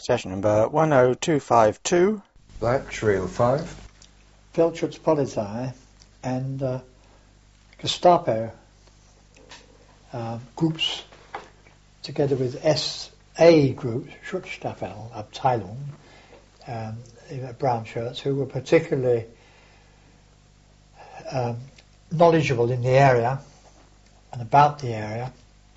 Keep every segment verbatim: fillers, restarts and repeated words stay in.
Session number one oh two five two. Black Trail five. Feldschutz and uh, Gestapo uh, groups, together with S A groups, Schutzstaffel, Abteilung, um, brown shirts, who were particularly um, knowledgeable in the area and about the area.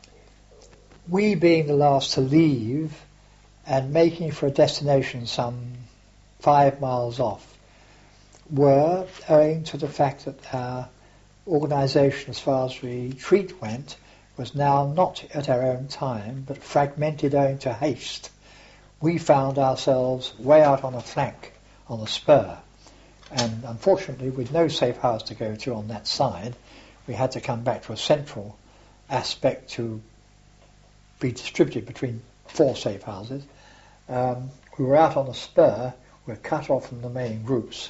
We, being the last to leave and making for a destination some five miles off, were, owing to the fact that our organisation as far as retreat went was now not at our own time but fragmented owing to haste, we found ourselves way out on a flank, on a spur, and unfortunately with no safe house to go to on that side, we had to come back to a central aspect to be distributed between four safe houses. Um, we were out on a spur, we were cut off from the main groups,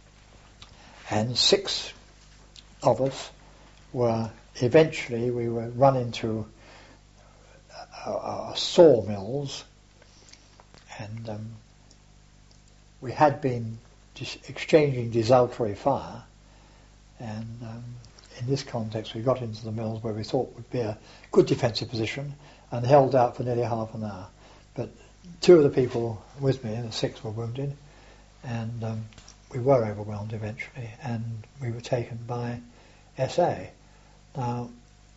and six of us were, eventually we were run into uh, uh, sawmills, and um, we had been dis- exchanging desultory fire, and um, in this context we got into the mills where we thought would be a good defensive position and held out for nearly half an hour. But two of the people with me, the six, were wounded, and um, we were overwhelmed eventually, and we were taken by S A. Now,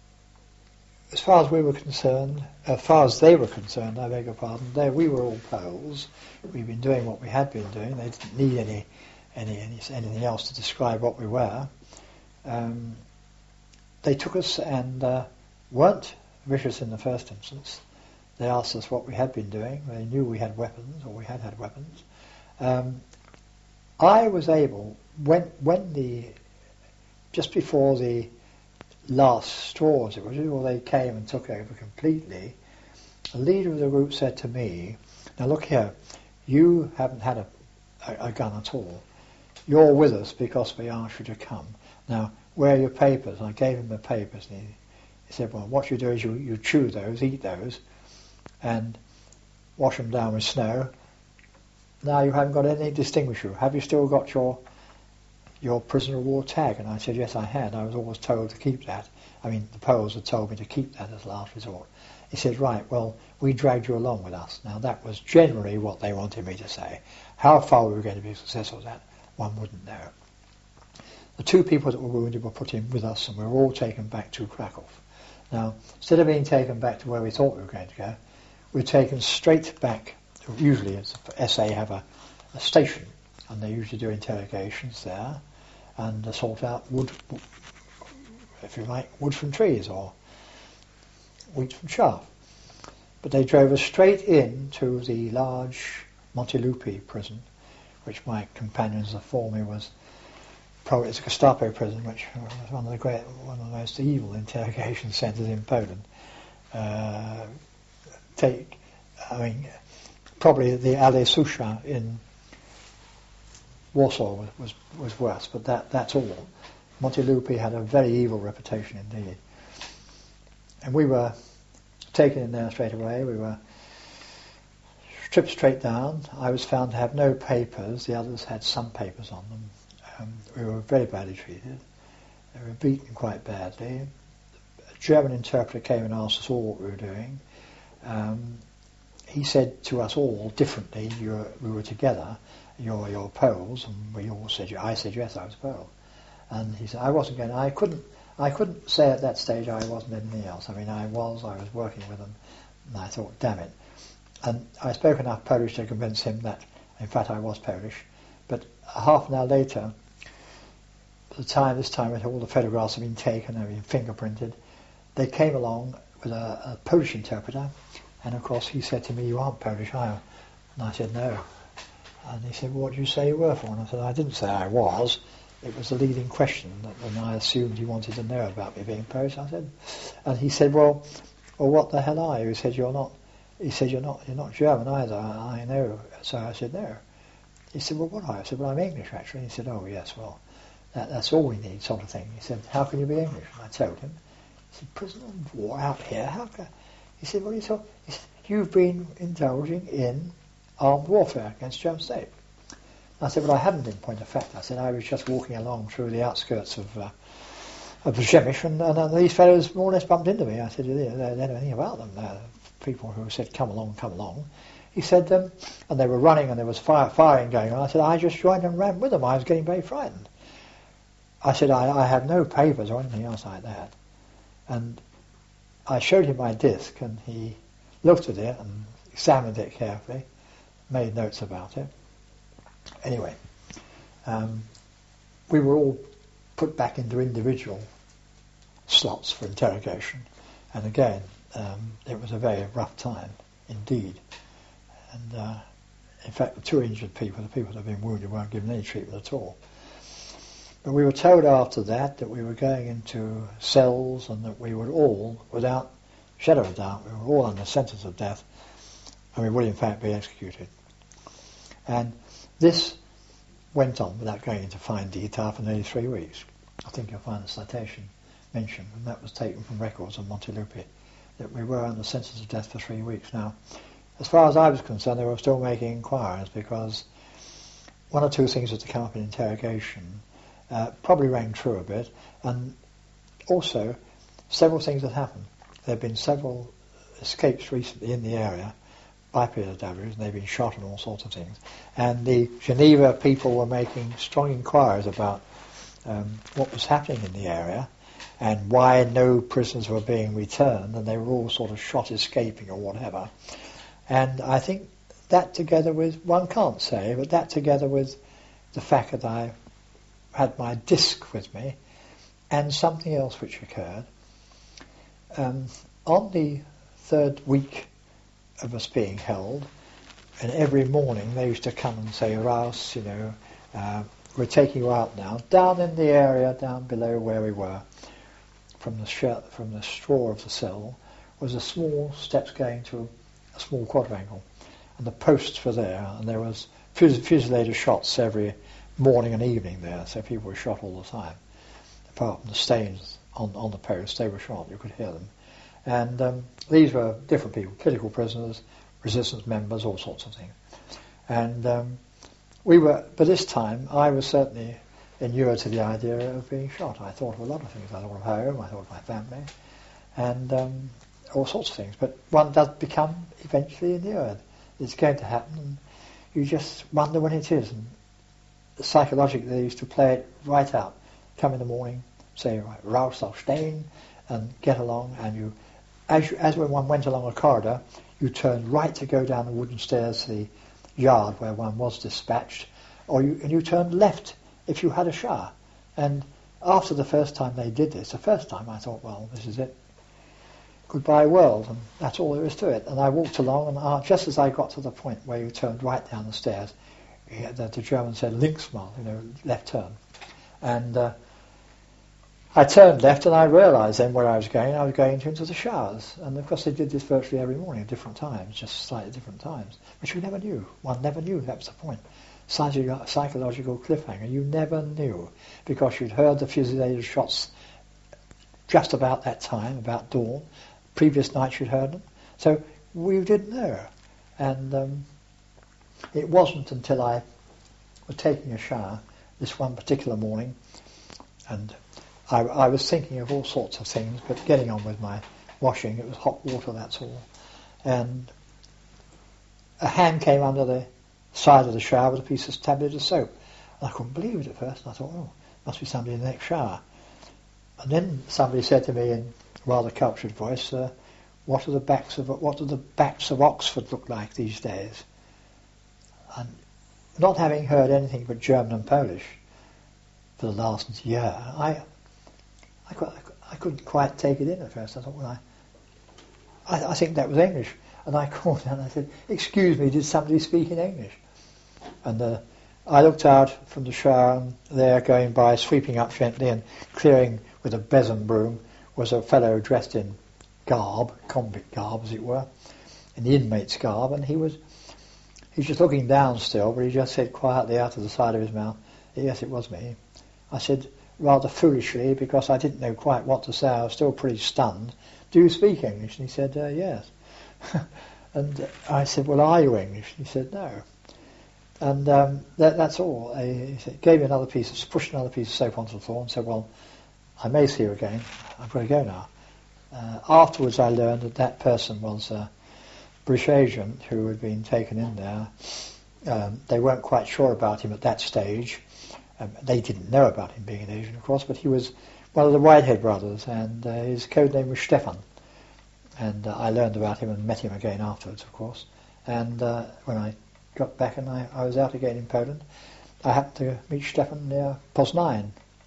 as far as we were concerned, as far as they were concerned, I beg your pardon, they, we were all Poles. We'd been doing what we had been doing. They didn't need any, any, any anything else to describe what we were. Um, they took us and uh, weren't vicious in the first instance. They asked us what we had been doing. They knew we had weapons, or we had had weapons. Um, I was able, when when the, just before the last straws, it was, or they came and took over completely, the leader of the group said to me, now look here, you haven't had a, a, a gun at all. You're with us because we asked you to come. Now, where are your papers? I gave him the papers, and he, he said, well, what you do is you, you chew those, eat those, and wash them down with snow. Now you haven't got anything to distinguish you. Have you still got your your prisoner of war tag? And I said, yes, I had. I was always told to keep that. I mean, the Poles had told me to keep that as a last resort. He said, right, well, we dragged you along with us. Now that was generally what they wanted me to say. How far we were going to be successful with that, one wouldn't know. The two people that were wounded were put in with us, and we were all taken back to Krakow. Now, instead of being taken back to where we thought we were going to go, we were taken straight back. Usually, as S A have a, a station, and they usually do interrogations there, and uh, sort out wood, if you like, wood from trees or wheat from chaff. But they drove us straight into the large Montelupi prison, which my companions informed me was probably it's a Gestapo prison, which was one of the great, one of the most evil interrogation centres in Poland. Uh, take, I mean. Probably the Ale Susha in Warsaw was, was, was worse, but that, that's all. Montelupi had a very evil reputation indeed. And we were taken in there straight away. We were stripped straight down. I was found to have no papers. The others had some papers on them. Um, we were very badly treated. They were beaten quite badly. A German interpreter came and asked us all what we were doing. Um, He said to us all differently, you were, we were together, you're, you're Poles, and we all said, I said yes, I was Pole. And he said, I wasn't going, I couldn't, I couldn't say at that stage I wasn't anything else. I mean, I was, I was working with them, and I thought, damn it. And I spoke enough Polish to convince him that, in fact, I was Polish. But half an hour later, the time, this time when all the photographs had been taken, they'd been fingerprinted, they came along with a, a Polish interpreter. And of course he said to me, you aren't Polish, are you? And I said, no. And he said, well, what did you say you were for? And I said, I didn't say I was. It was a leading question, that, and I assumed he wanted to know about me being Polish. I said, and he said, well, well, what the hell are you? He said, you're not. He said, you're not. You're not German either. I, I know. So I said, no. He said, well, what are you? I said, well, I'm English actually. He said, oh yes, well, that, that's all we need, sort of thing. He said, how can you be English? And I told him. He said, prisoner of war out here? How can? He said, well, you said, you've been indulging in armed warfare against German state. I said, well, I hadn't in point of fact. I said, I was just walking along through the outskirts of uh, of Przemyśl, and, and, and these fellows more or less bumped into me. I said, they don't know anything about them. Uh, people who said, come along, come along. He said, um, and they were running and there was fire, firing going on. I said, I just joined and ran with them. I was getting very frightened. I said, I, I have no papers or anything else like that. And I showed him my disc, and he looked at it and examined it carefully, made notes about it. Anyway, um, we were all put back into individual slots for interrogation, and again, um, it was a very rough time indeed. And uh, in fact, the two injured people, the people that had been wounded, weren't given any treatment at all. But we were told after that that we were going into cells, and that we would all, without shadow of doubt, we were all under sentence of death, and we would in fact be executed. And this went on without going into fine detail for nearly three weeks. I think you'll find the citation mentioned, and that was taken from records of Montelupi, that we were under sentence of death for three weeks. Now, as far as I was concerned, they were still making inquiries, because one or two things that had come up in interrogation uh, probably rang true a bit, and also several things had happened. There have been several escapes recently in the area by P S Ws, and they've been shot and all sorts of things. And the Geneva people were making strong inquiries about um, what was happening in the area, and why no prisoners were being returned, and they were all sort of shot escaping or whatever. And I think that together with, one can't say, but that together with the fact that I had my disc with me, and something else which occurred, um, on the third week of us being held, and every morning they used to come and say, Rouse, you know, uh, we're taking you out now. Down in the area, down below where we were, from the sh- from the straw of the cell, was a small steps going to a, a small quadrangle, and the posts were there, and there was fus- fusilated shots every morning and evening there, so people were shot all the time. Apart from the stains on, on the posts, they were shot, you could hear them. And um, these were different people, political prisoners, resistance members, all sorts of things. And um, we were, by this time, I was certainly inured to the idea of being shot. I thought of a lot of things. I thought of home, I thought of my family, and um, all sorts of things. But one does become eventually inured. It's going to happen, and you just wonder when it is. And psychologically, they used to play it right out. Come in the morning, say, right, Raus aufstehen, and get along, and you, as, you, as when one went along a corridor, you turned right to go down the wooden stairs to the yard where one was dispatched, or you, and you turned left if you had a shower. And after the first time they did this, the first time I thought, well, this is it. Goodbye world, and that's all there is to it. And I walked along, and uh, just as I got to the point where you turned right down the stairs, yeah, the, the German said, linksmal, you know, left turn. And uh, I turned left, and I realised then where I was going. I was going into the showers, and of course they did this virtually every morning at different times, just slightly different times, which you never knew. One never knew. That was the point. Psychological, psychological cliffhanger. You never knew, because you'd heard the fusilated shots just about that time, about dawn. Previous nights you'd heard them, so we didn't know. And um, it wasn't until I was taking a shower this one particular morning, and I, I was thinking of all sorts of things, but getting on with my washing. It was hot water, that's all. And a hand came under the side of the shower with a piece of tablet of soap. And I couldn't believe it at first. And I thought, oh, must be somebody in the next shower. And then somebody said to me in a rather cultured voice, uh, what are the backs of what do the backs of Oxford look like these days? And not having heard anything but German and Polish for the last year, I I, could, I couldn't quite take it in at first. I thought, well, I, I, I think that was English. And I called down and I said, excuse me, did somebody speak in English? And uh, I looked out from the shower, and there going by, sweeping up gently and clearing with a besom broom, was a fellow dressed in garb, convict garb as it were, in the inmate's garb, and he was he was just looking down still, but he just said quietly out of the side of his mouth, yes, it was me. I said, rather foolishly, because I didn't know quite what to say, I was still pretty stunned, do you speak English? And he said, uh, yes. And I said, well, are you English? He said, no. And um, that, that's all. He said, gave me another piece, of, pushed another piece of soap onto the floor and said, well, I may see you again. I've got to go now. Uh, afterwards I learned that that person was a British agent who had been taken in there. Um, they weren't quite sure about him at that stage. Um, they didn't know about him being an agent, of course, but he was one of the Whitehead brothers, and uh, his code name was Stefan. And uh, I learned about him and met him again afterwards, of course. And uh, when I got back and I, I was out again in Poland, I happened to meet Stefan near Poznań.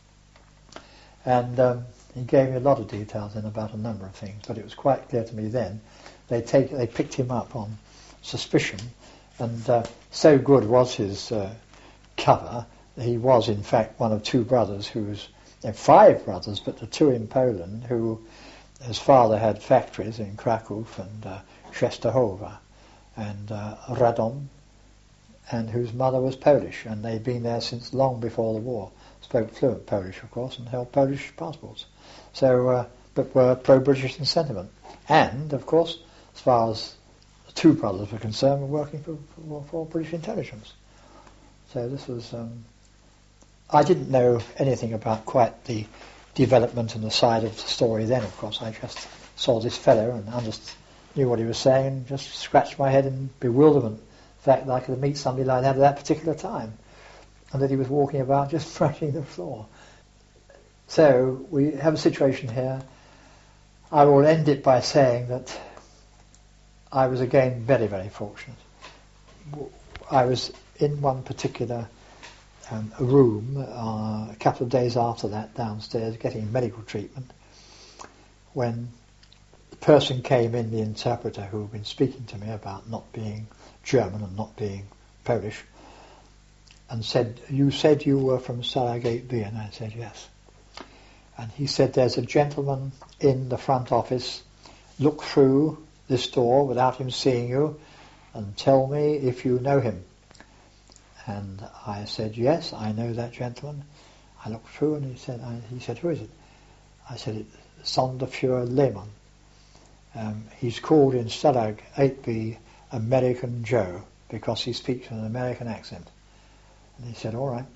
And um, he gave me a lot of details then about a number of things, but it was quite clear to me then they take they picked him up on suspicion, and uh, so good was his uh, cover. He was in fact one of two brothers who was, uh, five brothers, but the two in Poland who, his father had factories in Kraków and uh, Częstochowa and uh, Radom, and whose mother was Polish, and they'd been there since long before the war. Spoke fluent Polish, of course, and held Polish passports. So, uh, but were pro-British in sentiment. And, of course, as far as the two brothers were concerned, were working for, for, for British intelligence. So this was... Um, I didn't know anything about quite the development and the side of the story then, of course. I just saw this fellow and understood, knew what he was saying, and just scratched my head in bewilderment. The fact that I could meet somebody like that at that particular time, and that he was walking about just brushing the floor. So we have a situation here. I will end it by saying that I was again very, very fortunate. I was in one particular um, room uh, a couple of days after that downstairs getting medical treatment when the person came in, the interpreter who had been speaking to me about not being German and not being Polish, and said, you said you were from Stargate B, and I said yes. And he said, there's a gentleman in the front office, look through this door without him seeing you and tell me if you know him. And I said, yes, I know that gentleman. I looked through and he said, I, he said, who is it? I said, Sonderfuhrer Lehmann. Um, he's called in Stalag eight B American Joe because he speaks with an American accent. And he said, all right.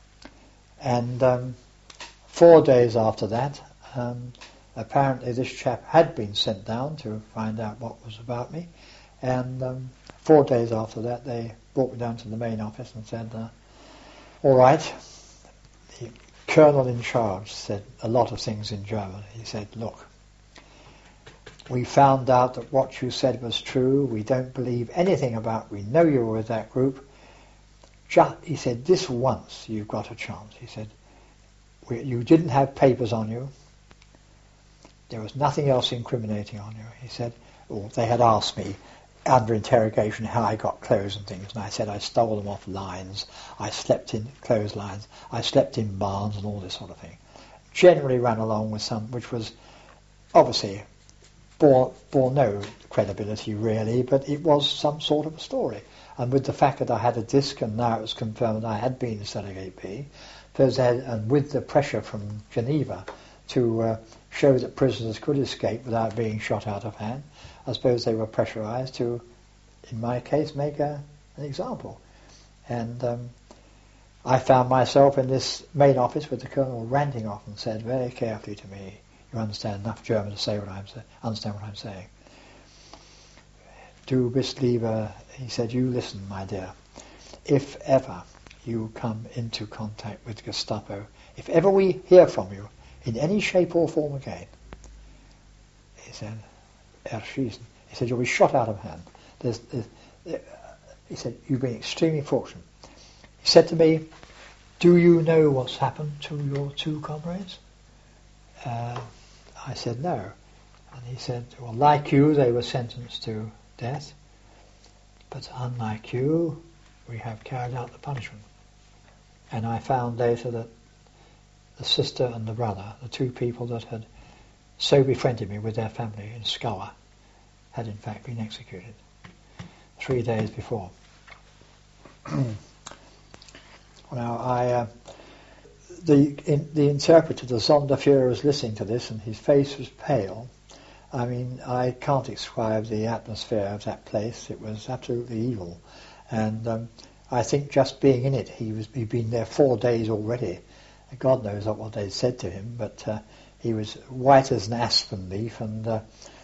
And um, four days after that, um, apparently this chap had been sent down to find out what was about me. And um, four days after that, they brought me down to the main office and said, uh, all right. The colonel in charge said a lot of things in German. He said, look, we found out that what you said was true. We don't believe anything about, we know you were with that group. Just, he said, this once you've got a chance. He said, we, you didn't have papers on you. There was nothing else incriminating on you. He said, well, they had asked me under interrogation how I got clothes and things, and I said I stole them off lines, I slept in clotheslines, I slept in barns and all this sort of thing. Generally ran along with some, which was obviously bore, bore no credibility really, but it was some sort of a story. And with the fact that I had a disc and now it was confirmed I had been in Stargate B, and with the pressure from Geneva to uh, show that prisoners could escape without being shot out of hand, I suppose they were pressurized to, in my case, make a, an example. And um, I found myself in this main office with the colonel ranting off and said very carefully to me, you understand enough German to say what I'm sa- understand what I'm saying. Du bist lieber, he said, you listen, my dear. If ever you come into contact with Gestapo, if ever we hear from you in any shape or form again, he said, erschießen. He said, you'll be shot out of hand. There's, there's, there, he said, you've been extremely fortunate. He said to me, do you know what's happened to your two comrades? Uh, I said, no. And he said, well, like you, they were sentenced to death, but unlike you, we have carried out the punishment. And I found later that the sister and the brother, the two people that had so befriended me with their family in Skała, had in fact been executed three days before. Now, I, uh, the in, the interpreter, the Sonderfuhrer, was listening to this, and his face was pale, I mean, I can't describe the atmosphere of that place. It was absolutely evil. And um, I think just being in it, he was, he'd been there four days already. God knows what they'd said to him, but uh, he was white as an aspen leaf. And uh,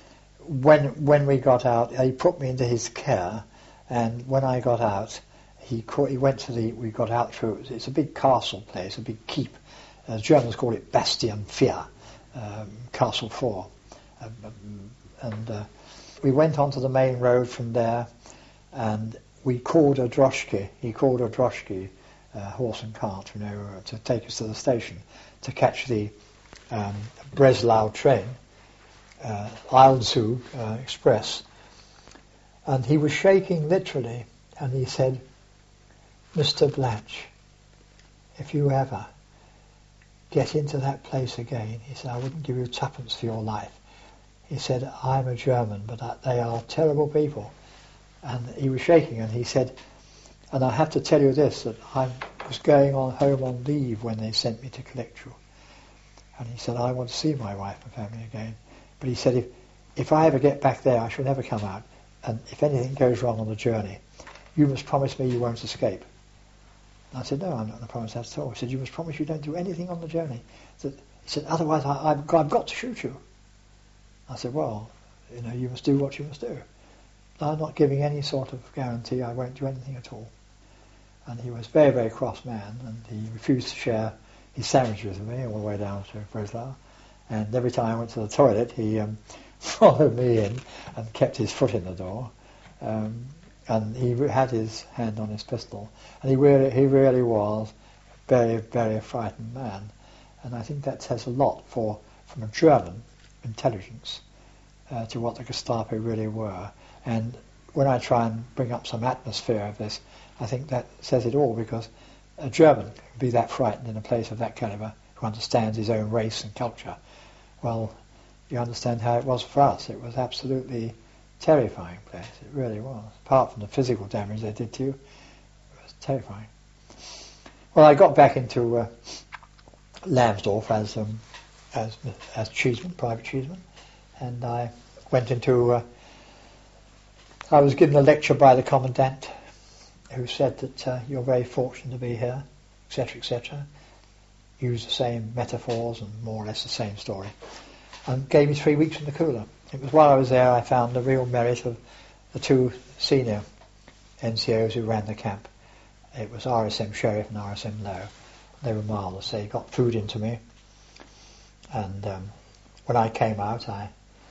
when when we got out, he put me into his care. And when I got out, he caught, he went to the, we got out through, it's a big castle place, a big keep. Uh, Germans call it Bastion vier, um, Castle four. Um, and uh, we went onto the main road from there, and we called a droshky. He called a droshky, uh, horse and cart, you know, to take us to the station to catch the um, Breslau train, uh, Eilzug uh, Express. And he was shaking literally, and he said, "Mister Blatch, if you ever get into that place again," he said, "I wouldn't give you twopence for your life." He said, "I'm a German, but they are terrible people." And he was shaking, and he said, "And I have to tell you this, that I was going on home on leave when they sent me to collect you." And he said, "I want to see my wife and family again." But he said, if, if I ever get back there, I shall never come out. And if anything goes wrong on the journey, you must promise me you won't escape. And I said, "No, I'm not going to promise that at all." He said, "You must promise you don't do anything on the journey." He said, "Otherwise I, I've, got, I've got to shoot you." I said, "Well, you know, you must do what you must do. I'm not giving any sort of guarantee I won't do anything at all." And he was a very, very cross man, and he refused to share his sandwiches with me all the way down to Breslau. And every time I went to the toilet, he um, followed me in and kept his foot in the door. Um, and he had his hand on his pistol. And he really, he really was a very, very frightened man. And I think that says a lot for from a German intelligence uh, to what the Gestapo really were. And when I try and bring up some atmosphere of this, I think that says it all, because a German can be that frightened in a place of that caliber, who understands his own race and culture. Well, you understand how it was for us. It was absolutely terrifying place. It really was. Apart from the physical damage they did to you, it was terrifying. Well, I got back into uh, Lambsdorff as um, as as Cheeseman, Private Cheeseman, and I went into. Uh, I was given a lecture by the commandant, who said that uh, you're very fortunate to be here, et cetera, et cetera. Used the same metaphors and more or less the same story, and gave me three weeks in the cooler. It was while I was there I found the real merit of the two senior N C Os who ran the camp. It was R S M Sheriff and R S M Lowe. They were marvellous. They got food into me, and um, when I came out, I,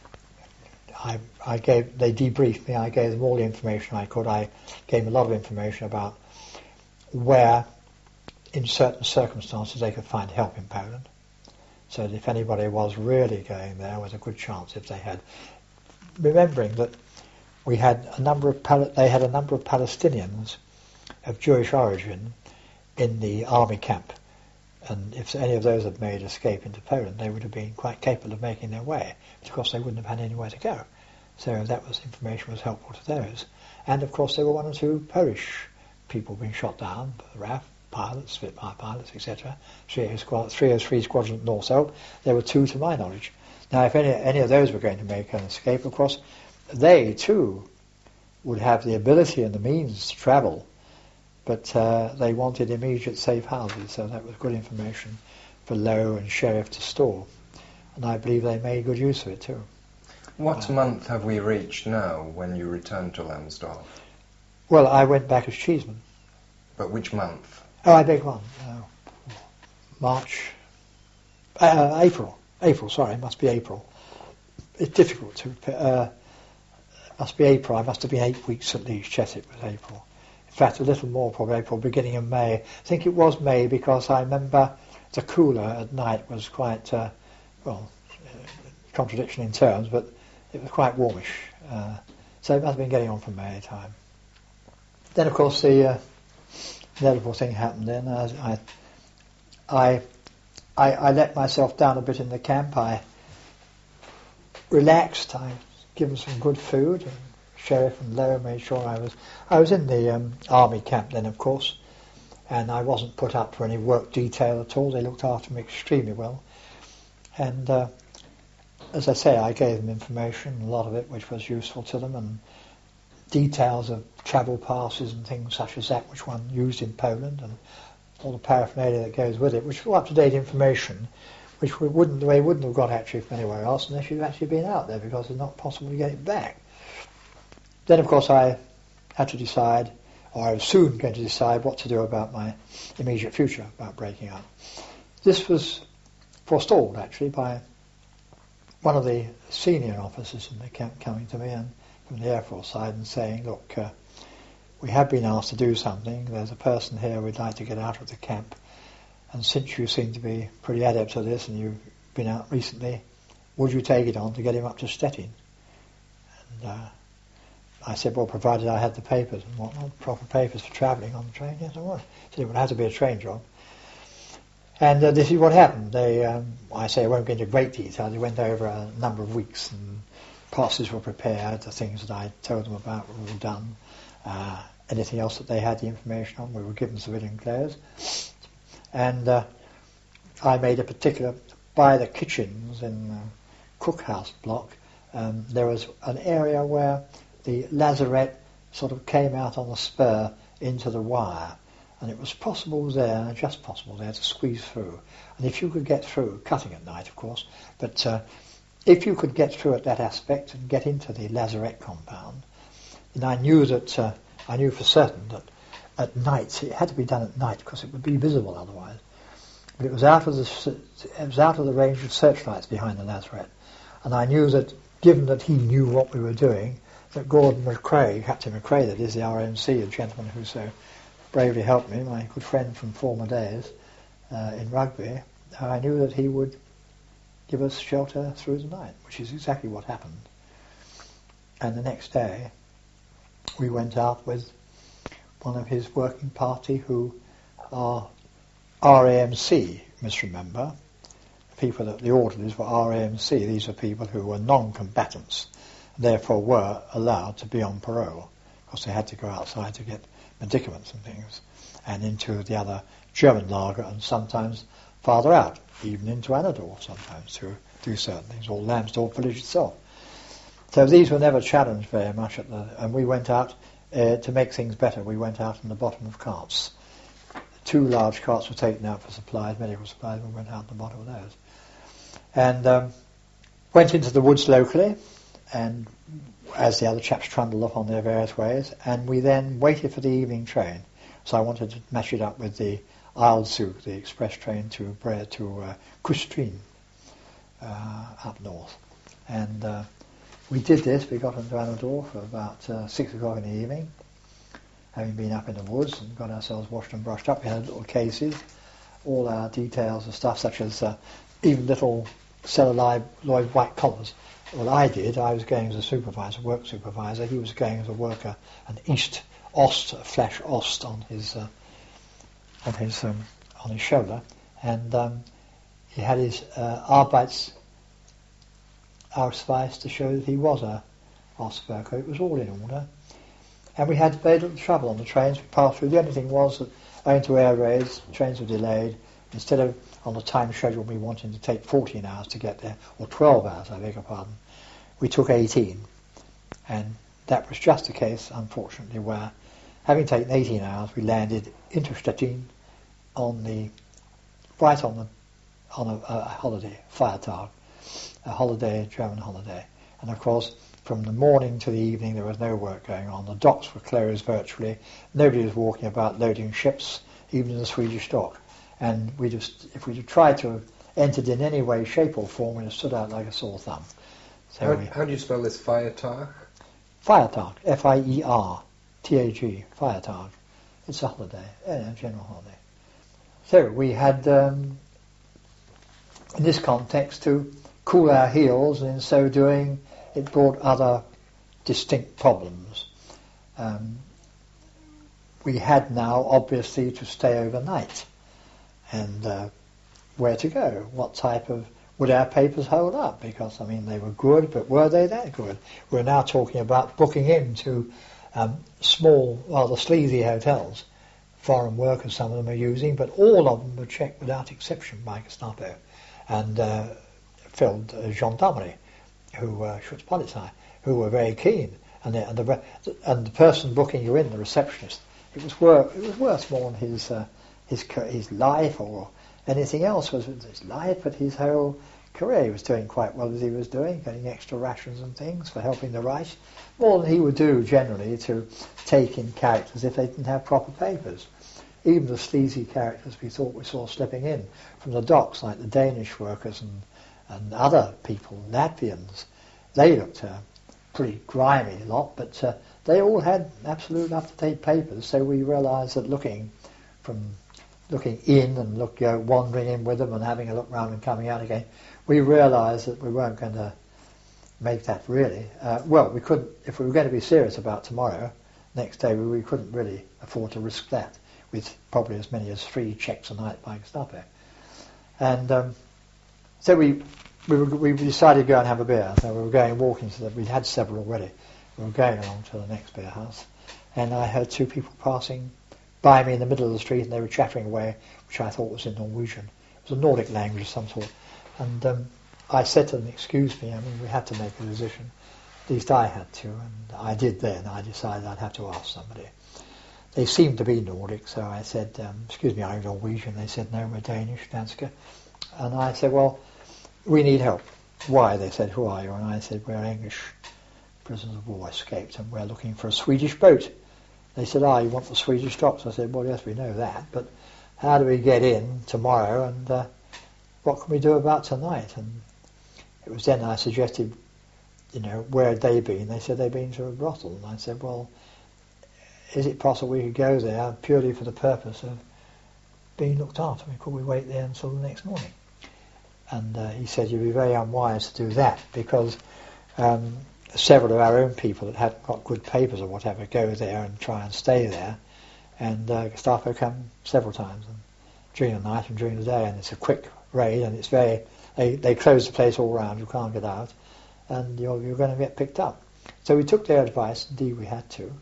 I, I gave. They debriefed me. I gave them all the information I could. I gave them a lot of information about where, in certain circumstances, they could find help in Poland. So that if anybody was really going there, was a good chance if they had. Remembering that we had a number of Pal- they had a number of Palestinians of Jewish origin in the army camp, and if any of those had made escape into Poland, they would have been quite capable of making their way. But of course, they wouldn't have had anywhere to go. So that was information was helpful to those. And of course, there were one or two Polish people being shot down, the R A F pilots, Spitfire pilots, et cetera. three oh three Squadron at North. There were two to my knowledge. Now, if any any of those were going to make an escape, of course, they too would have the ability and the means to travel, but uh, they wanted immediate safe houses, so that was good information for Lowe and Sheriff to store. And I believe they made good use of it too. What uh, month have we reached now when you returned to Lambsdorff? Well, I went back as Cheeseman. But which month? Oh, I beg pardon. Uh, March, uh, April. April, sorry, it must be April. It's difficult to, uh, it must be April. I must have been eight weeks at least, yes, it was April. In fact, a little more probably April, beginning of May. I think it was May because I remember the cooler at night was quite, uh, well, uh, contradiction in terms, but it was quite warmish. Uh, so it must have been getting on from May time. Then, of course, the uh, inevitable thing happened then. I, I, I, I let myself down a bit in the camp. I relaxed. I given some good food. And Sheriff and Lowe made sure I was. I was in the um, army camp then, of course, and I wasn't put up for any work detail at all. They looked after me extremely well, and uh, as I say, I gave them information, a lot of it which was useful to them, and details of travel passes and things such as that, which one used in Poland, and all the paraphernalia that goes with it, which was up-to-date information, which we wouldn't, they wouldn't have got actually from anywhere else unless you've actually been out there, because it's not possible to get it back. Then, of course, I had to decide, or I was soon going to decide what to do about my immediate future, about breaking up. This was forestalled, actually, by one of the senior officers in the camp coming to me and from the Air Force side and saying, look, uh, we have been asked to do something. There's a person here we'd like to get out of the camp. And since you seem to be pretty adept at this and you've been out recently, would you take it on to get him up to Stettin? And uh, I said, well, provided I had the papers and whatnot, proper papers for travelling on the train, yes, I would. So it would have to be a train job. And uh, this is what happened. They, um, I say I won't go into great detail, they went over a number of weeks and passes were prepared, the things that I told them about were all done. Uh, anything else that they had the information on, we were given civilian clears. And uh, I made a particular, by the kitchens in the cookhouse block, um, there was an area where the lazarette sort of came out on the spur into the wire. And it was possible there, just possible there, to squeeze through. And if you could get through, cutting at night of course, but uh, if you could get through at that aspect and get into the lazarette compound, then I knew that, uh, I knew for certain that at night, it had to be done at night because it would be visible otherwise. But it was out of the, it was out of the range of searchlights behind the lazarette. And I knew that, given that he knew what we were doing, that Gordon McCrae, Captain McCrae, that is the R M C, a gentleman who so bravely helped me, my good friend from former days uh, in Rugby, I knew that he would give us shelter through the night, which is exactly what happened. And the next day, we went out with one of his working party who are R A M C, you must remember. People that the orderlies were R A M C. These are people who were non-combatants, and therefore were allowed to be on parole, because they had to go outside to get medicaments and things, and into the other German lager, and sometimes farther out, even into Anador sometimes, to do certain things, or Lambsdorff village itself. So these were never challenged very much, at the, and we went out uh, to make things better. We went out in the bottom of carts. Two large carts were taken out for supplies, medical supplies. We went out in the bottom of those, and um, went into the woods locally, and as the other chaps trundled off on their various ways, and we then waited for the evening train. So I wanted to match it up with the Eilzug, the express train to Bre- to uh, Kustrin, uh, up north. And uh, we did this. We got into Anador for about uh, six o'clock in the evening, having been up in the woods, and got ourselves washed and brushed up. We had little cases, all our details and stuff, such as uh, even little celluloid white collars. Well, I did. I was going as a supervisor, work supervisor. He was going as a worker, an East Ost, a flash Ost on his uh, on his um, on his shoulder, and um, he had his uh, Arbeitsausweis to show that he was a Ostworker. It was all in order, and we had very little trouble on the trains. We passed through. The only thing was that, owing to air raids, trains were delayed. Instead of on the time schedule we wanted to take fourteen hours to get there, or twelve hours, I beg your pardon, we took eighteen. And that was just the case, unfortunately, where, having taken eighteen hours, we landed into Stettin on the, right on the, on a, a holiday, Feiertag, a holiday, German holiday. And of course, from the morning to the evening there was no work going on. The docks were closed virtually. Nobody was walking about loading ships, even in the Swedish dock. And we just, if we'd have tried to have entered in any way, shape or form, we'd have stood out like a sore thumb. So How, we, how do you spell this, Feiertag? Feiertag, F I E R T A G, Feiertag. It's a holiday, a general holiday. So we had, um, in this context, to cool our heels, and in so doing, it brought other distinct problems. Um, we had now, obviously, to stay overnight. And uh, where to go? What type of... Would our papers hold up? Because, I mean, they were good, but were they that good? We're now talking about booking into um, small, rather sleazy hotels. Foreign workers, some of them are using, but all of them were checked without exception by Gestapo and uh, filled uh, gendarmerie. who uh, Schutzpolizei, who were very keen, and the, and the and the person booking you in, the receptionist, it was worth it was worth more than his uh, his his life or anything else. Was his life, but his whole career. He was doing quite well as he was doing, getting extra rations and things for helping the Reich, more than he would do generally to take in characters if they didn't have proper papers. Even the sleazy characters we thought we saw slipping in from the docks, like the Danish workers and, and other people, Latvians, they looked uh, pretty grimy lot, but uh, they all had absolute up-to-date papers, so we realised that looking from looking in and look, you know, wandering in with them and having a look round and coming out again, we realised that we weren't going to make that really. Uh, well, we couldn't, if we were going to be serious about tomorrow, next day, we, we couldn't really afford to risk that with probably as many as three checks a night by Gestapo. And um, so we we, were, we decided to go and have a beer. So we were going walking to the, we'd had several already. We were going along to the next beer house, and I heard two people passing by me in the middle of the street, and they were chattering away, which I thought was in Norwegian. It was a Nordic language of some sort. And um, I said to them, excuse me, I mean, we had to make a decision. At least I had to, and I did then. I decided I'd have to ask somebody. They seemed to be Nordic, so I said, um, excuse me, are you Norwegian? They said, no, we're Danish, Danske. And I said, well, we need help. Why? They said, who are you? And I said, we're English prisoners of war escaped, and we're looking for a Swedish boat. They said, ah, you want the Swedish docks? I said, well, yes, we know that, but how do we get in tomorrow, and uh, what can we do about tonight? And it was then I suggested, you know, where had they been? They said they'd been to a brothel. And I said, well, is it possible we could go there purely for the purpose of being looked after? Could we wait there until the next morning? And uh, he said, you'd be very unwise to do that, because um, several of our own people that hadn't got good papers or whatever go there and try and stay there, and uh, Gestapo come several times, and during the night and during the day, and it's a quick raid, and it's very, they, they close the place all round, you can't get out, and you're, you're going to get picked up. So we took their advice, indeed we had to,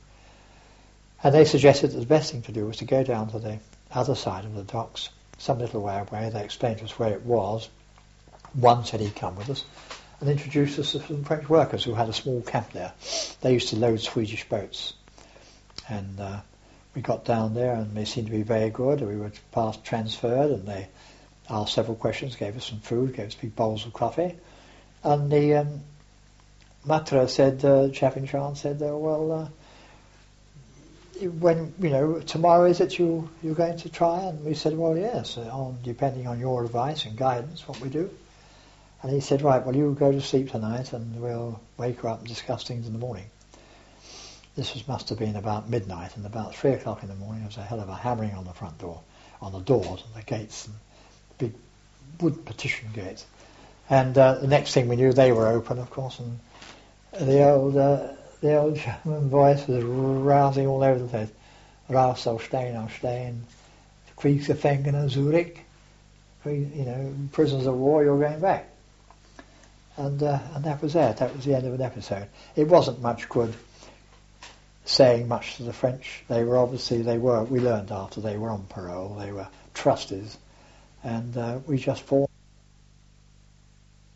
and they suggested that the best thing to do was to go down to the other side of the docks, some little way away. They explained to us where it was. One said he'd come with us, and introduced us to some French workers who had a small camp there. They used to load Swedish boats, and uh, we got down there, and they seemed to be very good. We were past transferred, and they asked several questions, gave us some food, gave us big bowls of coffee, and the um, Matra said, uh, chap in charge said, uh, well, uh, when, you know, tomorrow is it you, you're going to try? And we said, well, yes, uh, on, depending on your advice and guidance, what we do. And he said, right, well, you go to sleep tonight and we'll wake you up and discuss things in the morning. This was, must have been about midnight, and about three o'clock in the morning there was a hell of a hammering on the front door, on the doors and the gates, and big wood partition gates. And uh, the next thing we knew, they were open, of course, and the old uh, the old German voice was rousing all over the place. Raus aus Stein, aus Stein, Kriegsgefangene Zurich, you know, prisoners of war, you're going back. And uh, and that was it. That was the end of an episode. It wasn't much good saying much to the French. They were obviously, they were, we learned after, they were on parole, they were trustees, and uh, we just fought.